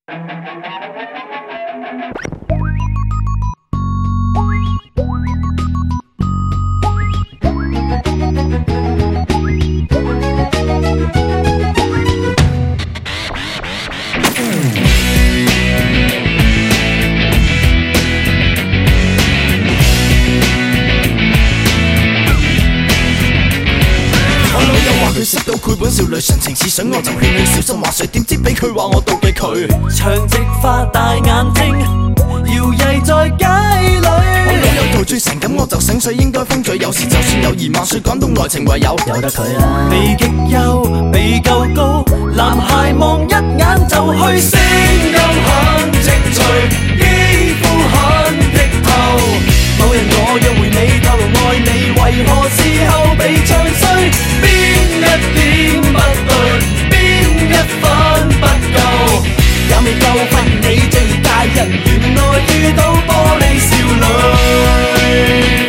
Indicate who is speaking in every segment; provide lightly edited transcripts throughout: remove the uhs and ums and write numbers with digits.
Speaker 1: 佢識到繪本少女神情似水，我就勸佢小心划水，點知俾佢話我妒忌佢。
Speaker 2: 長直髮大眼睛，搖曳在街裏。
Speaker 1: 我老友陶醉成咁，我就醒水應該封嘴。有時就算有疑問，說講到愛情唯有
Speaker 2: 得佢啦。鼻極幼，鼻夠高，男孩望一眼就去，聲音很清脆，肌膚很剔透。某人我約會你，透露愛你，為何事後被唱衰？邊一點不對，邊一分不夠，也未夠發現你最佳人，原來遇到玻璃少女。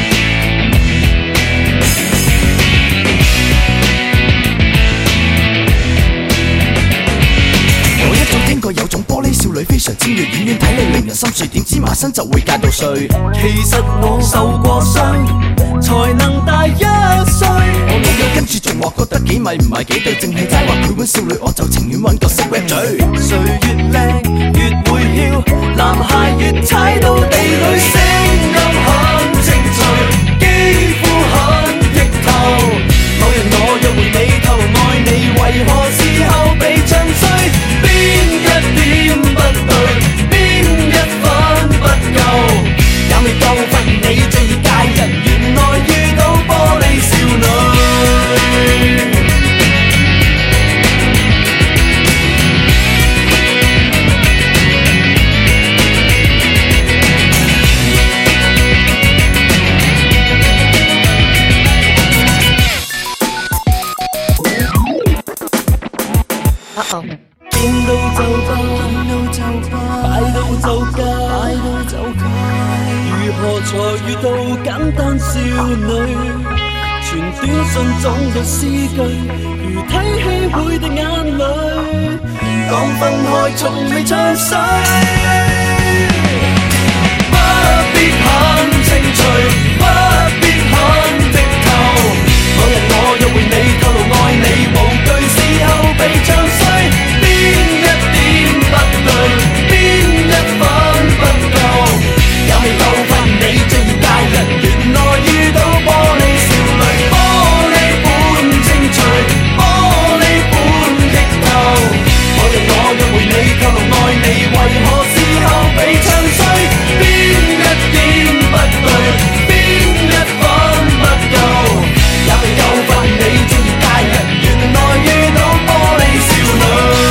Speaker 1: 我一早聽過有種玻璃少女非常尖銳，遠遠睇你令人心碎，點知埋身就會戒到碎。
Speaker 2: 其實我受過傷，才能大一歲。
Speaker 1: 我老友跟住仲話覺得幾米唔係幾對，淨係齋話繪本少女，我就情願揾個識 rap 嘴。
Speaker 2: 誰越靚越會囂，男孩越踩到地裏，聲音很清脆，肌膚很剔透。某人我約會你，透露愛你，為何事後被唱衰？邊一點不對，邊一分不夠，也未夠發現你最佳人，原來遇到玻璃少女。見到就拜，擺到就戒，如何才遇到簡單少女？傳短信總有詩句，如睇戲會滴眼淚。講分開從未唱衰，不必很清脆，不必很剔透。某日我約會你，透露愛你，無懼事後被唱衰。邊一點不對，邊一分不夠，也未夠發現你最佳人，原來遇到玻璃少女，玻璃般清脆，玻璃般剔透。某日我約會你，透露愛你，為何事後被唱衰？邊一點不對，邊一分不夠，也未夠發現你最佳人，原來遇到玻璃少女。